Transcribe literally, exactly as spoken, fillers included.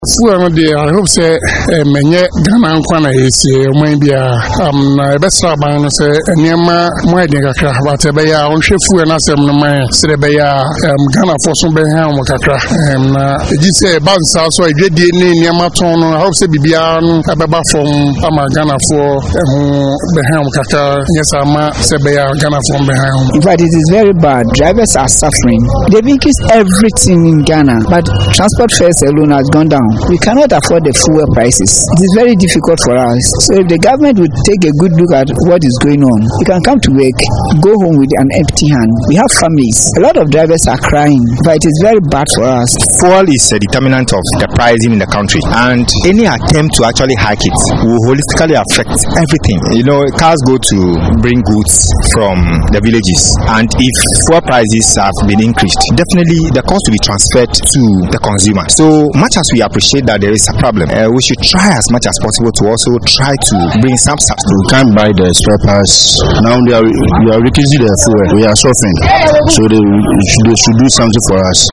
Fuel there, I hope say menye Ghana nkwana esi omwan bia am na ebesa ban no say niema mo eden kakra but ebe ya onhwe fuel na sem no man sire be ya Ghana for so be ha mo kakra na eji say bansa so edwedie ni niema ton no I hope say bibia no abeba from ama Ghana for ehu be ha mo kakra yes ama say be ya Ghana for be ha. In fact, it is very bad. Drivers are suffering. They've increased everything in Ghana, but transport fares alone has gone down. We cannot afford the fuel prices. It is very difficult for us. So if the government would take a good look at what is going on, we can come to work, go home with an empty hand. We have families. A lot of drivers are crying, but it is very bad for us. Fuel is a determinant of the pricing in the country, and any attempt to actually hike it will holistically affect everything. You know, cars go to bring goods from the villages, and if fuel prices have been increased, definitely the cost will be transferred to the consumer. So much as we appreciate that there is a problem, uh, we should try as much as possible to also try to bring some substitute. We can't buy the spare parts. Now they are, they are increasing the fuel. We are suffering. So they, they should do something for us.